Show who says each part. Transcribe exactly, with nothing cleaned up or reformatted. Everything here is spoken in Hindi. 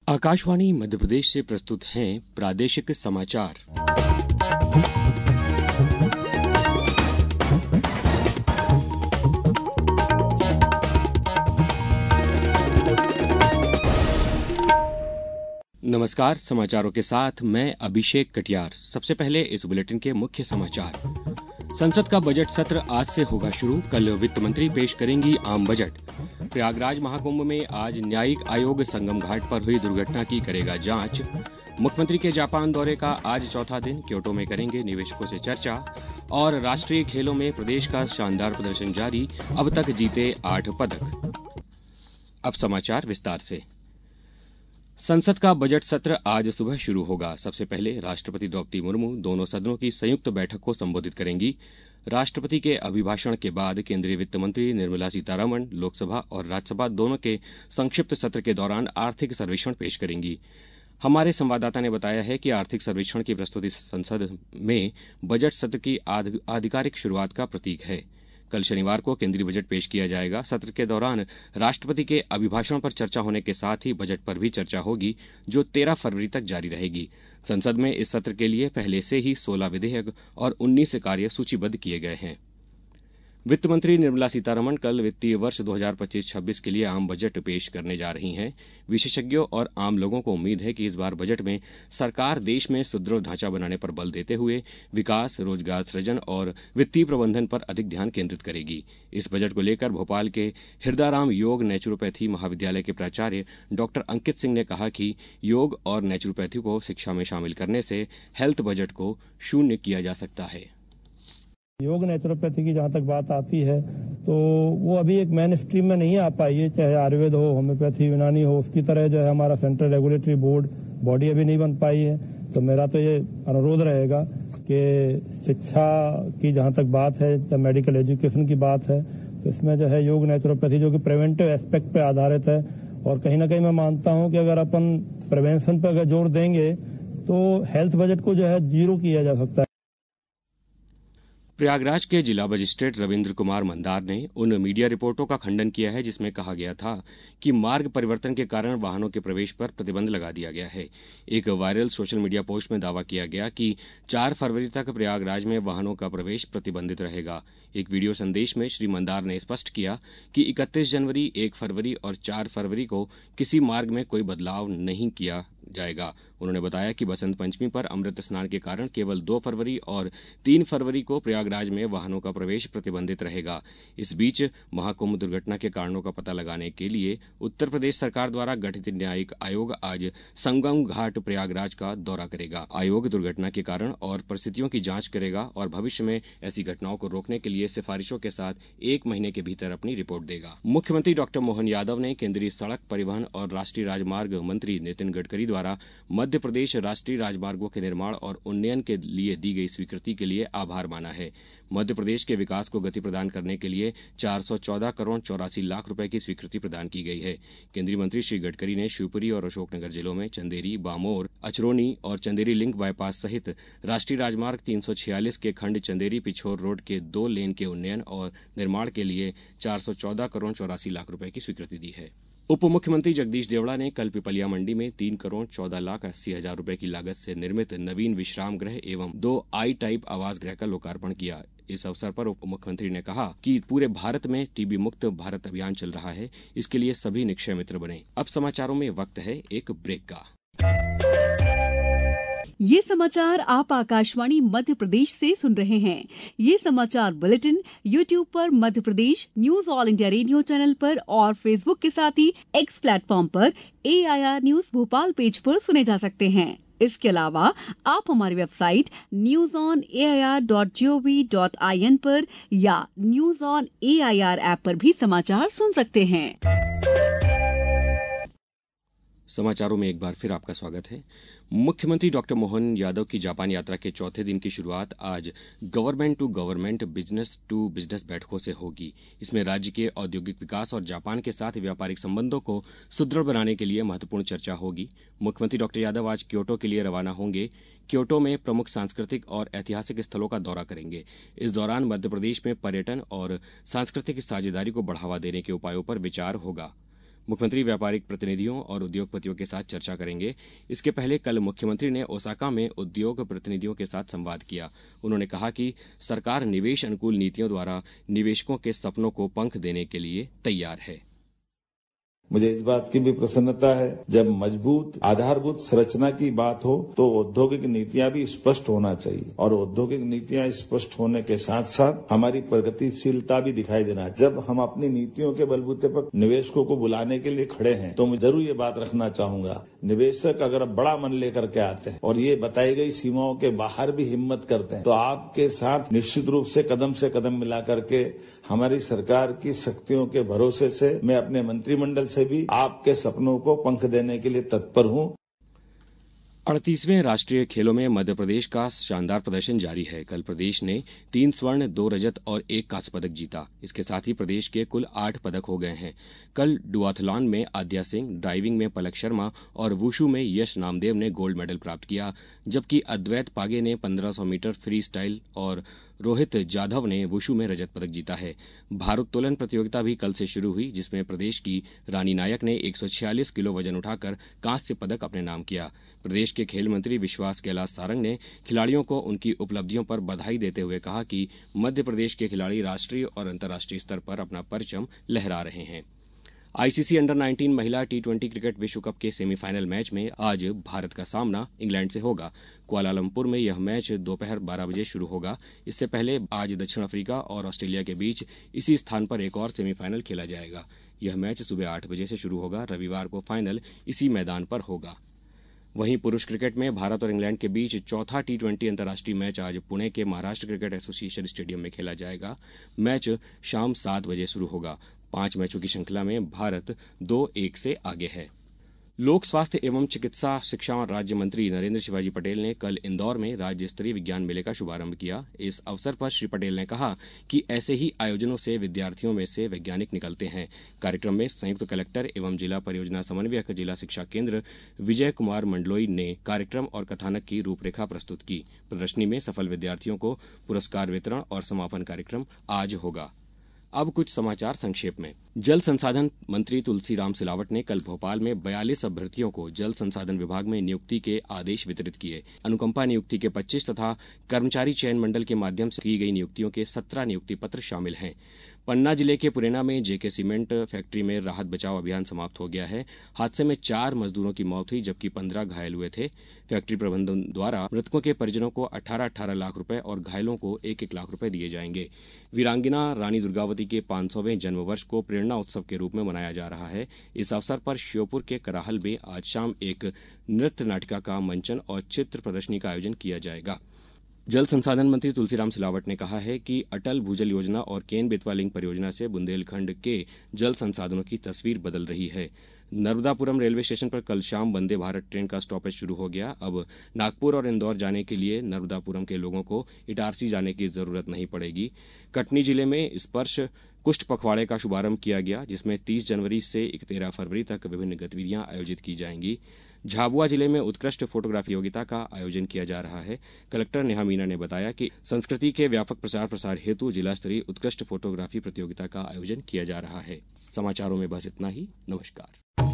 Speaker 1: आकाशवाणी मध्य प्रदेश से प्रस्तुत हैं प्रादेशिक समाचार। नमस्कार, समाचारों के साथ मैं अभिषेक कटियार। सबसे पहले इस बुलेटिन के मुख्य समाचार। संसद का बजट सत्र आज से होगा शुरू। कल वित्त मंत्री पेश करेंगी आम बजट। प्रयागराज महाकुंभ में आज न्यायिक आयोग संगम घाट पर हुई दुर्घटना की करेगा जांच। मुख्यमंत्री के जापान दौरे का आज चौथा दिन। क्योटो में करेंगे निवेशकों से चर्चा। और राष्ट्रीय खेलों में प्रदेश का शानदार प्रदर्शन जारी, अब तक जीते आठ पदक। अब समाचार विस्तार से। संसद का बजट सत्र आज सुबह शुरू होगा। सबसे पहले राष्ट्रपति द्रौपदी मुर्मू दोनों सदनों की संयुक्त बैठक को संबोधित करेंगी। राष्ट्रपति के अभिभाषण के बाद केंद्रीय वित्त मंत्री निर्मला सीतारमण लोकसभा और राज्यसभा दोनों के संक्षिप्त सत्र के दौरान आर्थिक सर्वेक्षण पेश करेंगी। हमारे संवाददाता ने बताया है कि आर्थिक सर्वेक्षण की प्रस्तुति संसद में बजट सत्र की आधिकारिक शुरुआत का प्रतीक है। कल शनिवार को केंद्रीय बजट पेश किया जाएगा। सत्र के दौरान राष्ट्रपति के अभिभाषण पर चर्चा होने के साथ ही बजट पर भी चर्चा होगी, जो तेरह फरवरी तक जारी रहेगी। संसद में इस सत्र के लिए पहले से ही सोलह विधेयक और उन्नीस कार्य सूचीबद्ध किए गए हैं। वित्त मंत्री निर्मला सीतारमण कल वित्तीय वर्ष दो हज़ार पच्चीस छब्बीस के लिए आम बजट पेश करने जा रही हैं। विशेषज्ञों और आम लोगों को उम्मीद है कि इस बार बजट में सरकार देश में सुदृढ़ ढांचा बनाने पर बल देते हुए विकास, रोजगार सृजन और वित्तीय प्रबंधन पर अधिक ध्यान केंद्रित करेगी। इस बजट को लेकर भोपाल के हृदयराम योग नेचुरोपैथी महाविद्यालय के प्राचार्य डॉक्टर अंकित सिंह ने कहा कि योग और नेचुरोपैथी को शिक्षा में शामिल करने से हेल्थ बजट को शून्य किया जा सकता है।
Speaker 2: योग नेचुरोपैथी की जहाँ तक बात आती है तो वो अभी एक मेन स्ट्रीम में नहीं आ पाई है, चाहे आयुर्वेद हो, होम्योपैथी, यूनानी हो। उसकी तरह जो है हमारा सेंट्रल रेगुलेटरी बोर्ड बॉडी अभी नहीं बन पाई है। तो मेरा तो ये अनुरोध रहेगा कि शिक्षा की जहाँ तक बात है, जब मेडिकल एजुकेशन की बात है, तो इसमें जो है योग नेचुरोपैथी जो कि प्रिवेंटिव एस्पेक्ट पे आधारित है। और कहीं ना कहीं मैं मानता हूँ कि अगर अपन प्रिवेंशन पर अगर जोर देंगे तो हेल्थ बजट को जो है जीरो किया जा सकता है।
Speaker 1: प्रयागराज के जिला मजिस्ट्रेट रविंद्र कुमार मंदार ने उन मीडिया रिपोर्टों का खंडन किया है जिसमें कहा गया था कि मार्ग परिवर्तन के कारण वाहनों के प्रवेश पर प्रतिबंध लगा दिया गया है। एक वायरल सोशल मीडिया पोस्ट में दावा किया गया कि चार फरवरी तक प्रयागराज में वाहनों का प्रवेश प्रतिबंधित रहेगा। एक वीडियो संदेश में श्री मंदार ने स्पष्ट किया कि इकतीस जनवरी, एक फरवरी और चार फरवरी को किसी मार्ग में कोई बदलाव नहीं किया जाएगा। उन्होंने बताया कि बसंत पंचमी पर अमृत स्नान के कारण केवल दो फरवरी और तीन फरवरी को प्रयागराज में वाहनों का प्रवेश प्रतिबंधित रहेगा। इस बीच महाकुंभ दुर्घटना के कारणों का पता लगाने के लिए उत्तर प्रदेश सरकार द्वारा गठित न्यायिक आयोग आज संगम घाट प्रयागराज का दौरा करेगा। आयोग दुर्घटना के कारण और परिस्थितियों की जांच करेगा और भविष्य में ऐसी घटनाओं को रोकने के लिए सिफारिशों के साथ एक महीने के भीतर अपनी रिपोर्ट देगा। मुख्यमंत्री डॉक्टर मोहन यादव ने केंद्रीय सड़क परिवहन और राष्ट्रीय राजमार्ग मंत्री नितिन गडकरी द्वारा मध्य प्रदेश राष्ट्रीय राजमार्गों के निर्माण और उन्नयन के लिए दी गई स्वीकृति के लिए आभार माना है। मध्य प्रदेश के विकास को गति प्रदान करने के लिए चार सौ चौदह करोड़ चौरासी लाख रुपए की स्वीकृति प्रदान की गई है। केंद्रीय मंत्री श्री गडकरी ने शिवपुरी और अशोकनगर जिलों में चंदेरी, बामोर, अचरोनी और चंदेरी लिंक बाईपास सहित राष्ट्रीय राजमार्ग तीन सौ छियालीस के खंड चंदेरी पिछोर रोड के दो लेन के उन्नयन और निर्माण के लिए चार सौ चौदह करोड़ चौरासी लाख रुपए की स्वीकृति दी है। उप मुख्यमंत्री जगदीश देवड़ा ने कल पिपलिया मंडी में तीन करोड़ चौदह लाख अस्सी हजार रुपए की लागत से निर्मित नवीन विश्राम गृह एवं दो आई टाइप आवास गृह का लोकार्पण किया। इस अवसर पर उप मुख्यमंत्री ने कहा कि पूरे भारत में टीबी मुक्त भारत अभियान चल रहा है, इसके लिए सभी निक्षय मित्र बने। अब समाचारों में वक्त है एक ब्रेक का।
Speaker 3: ये समाचार आप आकाशवाणी मध्य प्रदेश से सुन रहे हैं। ये समाचार बुलेटिन यूट्यूब पर Madhya Pradesh news All India Radio channel पर और फेसबुक के साथ ही एक्स प्लेटफॉर्म पर A I R news Bhopal page पर सुने जा सकते हैं। इसके अलावा आप हमारी website news on A I R dot G O V dot I N पर या news on A I R app पर भी समाचार सुन सकते हैं।
Speaker 1: समाचारों में एक बार फिर आपका स्वागत है। मुख्यमंत्री डॉक्टर मोहन यादव की जापान यात्रा के चौथे दिन की शुरुआत आज government to government, business to business बैठकों से होगी। इसमें राज्य के औद्योगिक विकास और जापान के साथ व्यापारिक संबंधों को सुदृढ़ बनाने के लिए महत्वपूर्ण चर्चा होगी। मुख्यमंत्री डॉक्टर यादव आज क्योटो के लिए रवाना होंगे। क्योटो में प्रमुख सांस्कृतिक और ऐतिहासिक स्थलों का दौरा करेंगे। इस दौरान मध्य प्रदेश में पर्यटन और सांस्कृतिक साझेदारी को बढ़ावा देने के उपायों पर विचार होगा। मुख्यमंत्री व्यापारिक प्रतिनिधियों और उद्योगपतियों के साथ चर्चा करेंगे। इसके पहले कल मुख्यमंत्री ने ओसाका में उद्योग प्रतिनिधियों के साथ संवाद किया। उन्होंने कहा कि सरकार निवेश अनुकूल नीतियों द्वारा निवेशकों के सपनों को पंख देने के लिए तैयार है।
Speaker 4: मुझे इस बात की भी प्रसन्नता है, जब मजबूत आधारभूत संरचना की बात हो तो औद्योगिक नीतियां भी स्पष्ट होना चाहिए और औद्योगिक नीतियां स्पष्ट होने के साथ साथ हमारी प्रगतिशीलता भी दिखाई देना। जब हम अपनी नीतियों के बलबूते पर निवेशकों को बुलाने के लिए खड़े हैं तो मैं जरूर ये बात रखना चाहूंगा, निवेशक अगर बड़ा मन लेकर के आते हैं और ये बताई गई सीमाओं के बाहर भी हिम्मत करते हैं तो आपके साथ निश्चित रूप से कदम से कदम मिला करके हमारी सरकार की शक्तियों के भरोसे से मैं अपने मंत्रिमंडल से भी आपके सपनों को पंख देने के लिए तत्पर हूं।
Speaker 1: अड़तीसवें राष्ट्रीय खेलों में मध्य प्रदेश का शानदार प्रदर्शन जारी है। कल प्रदेश ने तीन स्वर्ण, दो रजत और एक कांस्य पदक जीता। इसके साथ ही प्रदेश के कुल आठ पदक हो गए हैं। कल डुआथलॉन में आद्या सिंह, ड्राइविंग में पलक शर्मा और वुशु में यश नामदेव ने गोल्ड मेडल प्राप्त किया, जबकि अद्वैत पागे ने पंद्रह सौ मीटर फ्री स्टाइल और रोहित जाधव ने वुशु में रजत पदक जीता है। भारोत्तोलन प्रतियोगिता भी कल से शुरू हुई, जिसमें प्रदेश की रानी नायक ने एक सौ छियालीस किलो वजन उठाकर कांस्य पदक अपने नाम किया। प्रदेश के खेल मंत्री विश्वास कैलाश सारंग ने खिलाड़ियों को उनकी उपलब्धियों पर बधाई देते हुए कहा कि मध्य प्रदेश के खिलाड़ी राष्ट्रीय और अंतर्राष्ट्रीय स्तर पर अपना परचम लहरा रहे हैं। आईसीसी अंडर नाइनटीन महिला टी ट्वेंटी क्रिकेट विश्व कप के सेमीफाइनल मैच में आज भारत का सामना इंग्लैंड से होगा। कुआलालंपुर में यह मैच दोपहर बारह बजे शुरू होगा। इससे पहले आज दक्षिण अफ्रीका और ऑस्ट्रेलिया के बीच इसी स्थान पर एक और सेमीफाइनल खेला जाएगा। यह मैच सुबह आठ बजे से शुरू होगा। रविवार को फाइनल इसी मैदान पर होगा। वहीं पुरुष क्रिकेट में भारत और इंग्लैंड के बीच चौथा टी ट्वेंटी अंतर्राष्ट्रीय मैच आज पुणे के महाराष्ट्र क्रिकेट एसोसिएशन स्टेडियम में खेला जाएगा। मैच शाम सात बजे शुरू होगा। पांच मैचों की श्रृंखला में भारत दो एक से आगे है। लोक स्वास्थ्य एवं चिकित्सा शिक्षा राज्य मंत्री नरेंद्र शिवाजी पटेल ने कल इंदौर में राज्य स्तरीय विज्ञान मेले का शुभारंभ किया। इस अवसर पर श्री पटेल ने कहा कि ऐसे ही आयोजनों से विद्यार्थियों में से वैज्ञानिक निकलते हैं। कार्यक्रम में संयुक्त कलेक्टर एवं जिला परियोजना समन्वयक जिला शिक्षा केंद्र विजय कुमार मंडलोई ने कार्यक्रम और कथानक की रूपरेखा प्रस्तुत की। प्रदर्शनी में सफल विद्यार्थियों को पुरस्कार वितरण और समापन कार्यक्रम आज होगा। अब कुछ समाचार संक्षेप में। जल संसाधन मंत्री तुलसीराम सिलावट ने कल भोपाल में बयालीस अभ्यर्थियों को जल संसाधन विभाग में नियुक्ति के आदेश वितरित किए। अनुकंपा नियुक्ति के पच्चीस तथा कर्मचारी चयन मंडल के माध्यम से की गई नियुक्तियों के सत्रह नियुक्ति पत्र शामिल हैं। पन्ना जिले के पुरेना में जेके सीमेंट फैक्ट्री में राहत बचाव अभियान समाप्त हो गया है। हादसे में चार मजदूरों की मौत हुई, जबकि पंद्रह घायल हुए थे। फैक्ट्री प्रबंधन द्वारा मृतकों के परिजनों को अठारह अठारह लाख रुपए और घायलों को एक एक लाख रुपए दिए जाएंगे। वीरांगना रानी दुर्गावती के पांच सौवें जन्म वर्ष को प्रेरणा उत्सव के रूप में मनाया जा रहा है। इस अवसर पर श्योपुर के कराहल में आज शाम एक नृत्य नाटिका का मंचन और चित्र प्रदर्शनी का आयोजन किया जाएगा। जल संसाधन मंत्री तुलसीराम सिलावट ने कहा है कि अटल भूजल योजना और केन बेतवा लिंक परियोजना से बुंदेलखंड के जल संसाधनों की तस्वीर बदल रही है। नर्मदापुरम रेलवे स्टेशन पर कल शाम वंदे भारत ट्रेन का स्टॉपेज शुरू हो गया। अब नागपुर और इंदौर जाने के लिए नर्मदापुरम के लोगों को इटारसी जाने की जरूरत नहीं पड़ेगी। कटनी जिले में स्पर्श कुष्ठ पखवाड़े का शुभारंभ किया गया, जिसमें तीस जनवरी से तेरह फरवरी तक विभिन्न गतिविधियां आयोजित की जाएंगी। झाबुआ जिले में उत्कृष्ट फोटोग्राफी प्रतियोगिता का आयोजन किया जा रहा है। कलेक्टर नेहा मीना ने बताया कि संस्कृति के व्यापक प्रचार प्रसार हेतु जिला स्तरीय उत्कृष्ट फोटोग्राफी प्रतियोगिता का आयोजन किया जा रहा है। समाचारों में बस इतना ही। नमस्कार।